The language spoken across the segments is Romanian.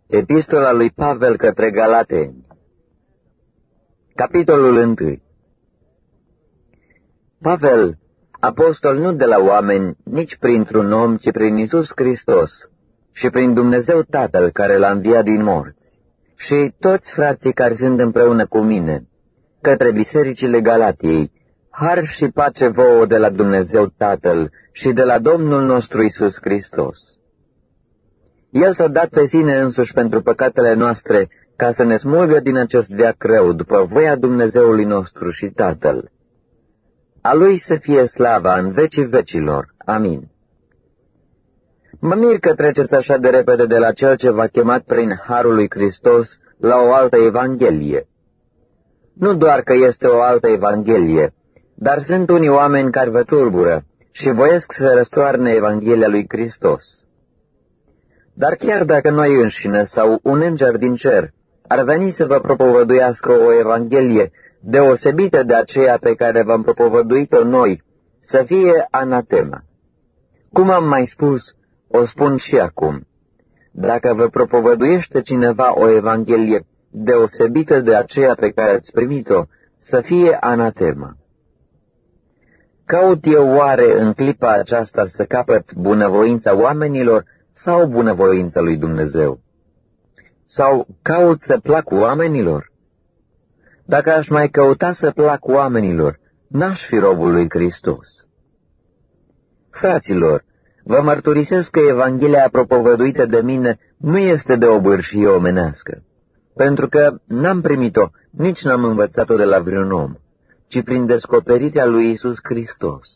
Epistola lui Pavel către Galateni. Capitolul 1. Pavel, apostol nu de la oameni, nici printr-un om, ci prin Iisus Hristos și prin Dumnezeu Tatăl care l-a înviat din morți, și toți frații care sunt împreună cu mine, către bisericile Galatiei, har și pace vouă de la Dumnezeu Tatăl și de la Domnul nostru Iisus Hristos. El s-a dat pe sine însuși pentru păcatele noastre, ca să ne smulgă din acest veac rău, după voia Dumnezeului nostru și Tatăl. A Lui să fie slava în vecii vecilor. Amin. Mă mir că treceți așa de repede de la Cel ce v-a chemat prin harul lui Hristos la o altă evanghelie. Nu doar că este o altă evanghelie, dar sunt unii oameni care vă tulbură și voiesc să răstoarne Evanghelia lui Hristos. Dar chiar dacă noi înșine sau un înger din cer ar veni să vă propovăduiască o evanghelie deosebită de aceea pe care v-am propovăduit-o noi, să fie anatema. Cum am mai spus, o spun și acum. Dacă vă propovăduiește cineva o evanghelie deosebită de aceea pe care ați primit-o, să fie anatema. Caut eu oare în clipa aceasta să capăt bunăvoința oamenilor sau bunăvoința lui Dumnezeu? Sau caut să plac oamenilor? Dacă aș mai căuta să plac oamenilor, n-aș fi robul lui Hristos. Fraților, vă mărturisesc că Evanghelia propovăduită de mine nu este de o bârșie omenească, pentru că n-am primit-o, nici n-am învățat-o de la vreun om, ci prin descoperirea lui Iisus Hristos.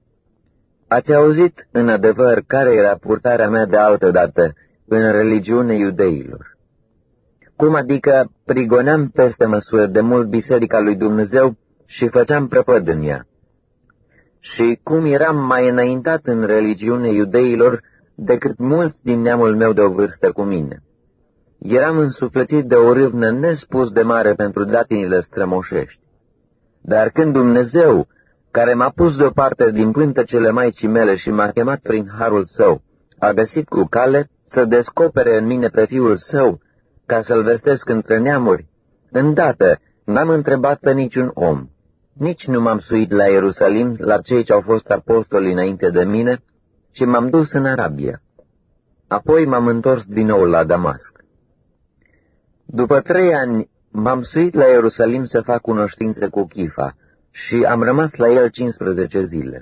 Ați auzit în adevăr care era purtarea mea de altădată în religiune iudeilor. Cum adică prigoneam peste măsură de mult biserica lui Dumnezeu și făceam prăpăd în ea. Și cum eram mai înaintat în religiune iudeilor decât mulți din neamul meu de o vârstă cu mine. Eram însuflețit de o râvnă nespus de mare pentru datinile strămoșești. Dar când Dumnezeu, care m-a pus deoparte din pântecele maicii mele și m-a chemat prin harul său, a găsit cu cale să descopere în mine pe Fiul Său, ca să-L vestesc între neamuri, îndată n-am întrebat pe niciun om, nici nu m-am suit la Ierusalim la cei ce au fost apostoli înainte de mine, ci m-am dus în Arabia. Apoi m-am întors din nou la Damasc. După 3 ani m-am suit la Ierusalim să fac cunoștință cu Chifa și am rămas la el 15 zile.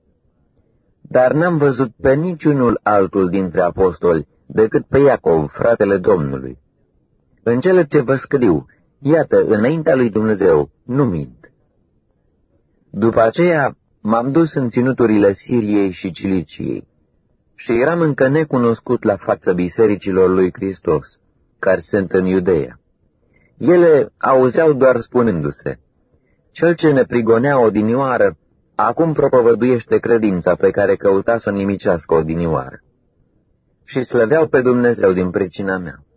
Dar n-am văzut pe niciunul altul dintre apostoli decât pe Iacov, fratele Domnului. În cele ce vă scriu, iată, înaintea lui Dumnezeu, nu mint. După aceea m-am dus în ținuturile Siriei și Ciliciei și eram încă necunoscut la fața bisericilor lui Hristos, care sunt în Iudeea. Ele auzeau doar spunându-se: Cel ce ne prigonea odinioară, acum propovăduiește credința pe care căuta să o nimicească odinioară. Și slăveau pe Dumnezeu din pricina mea.